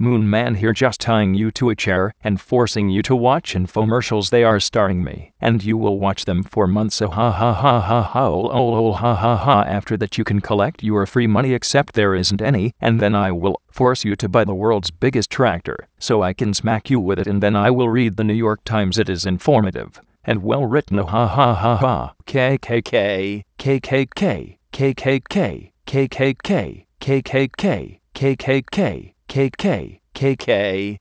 Moon Man here, just tying you to a chair and forcing you to watch infomercials. They are starring me, and you will watch them for months. So ha ha ha ha ha ha ha ha. After that you can collect your free money, except there isn't any, and then I will force you to buy the world's biggest tractor so I can smack you with it, and then I will read the New York Times. It is informative and well written. Ha ha ha ha. KKK KKK KKK KKK KKK KKK KKK KK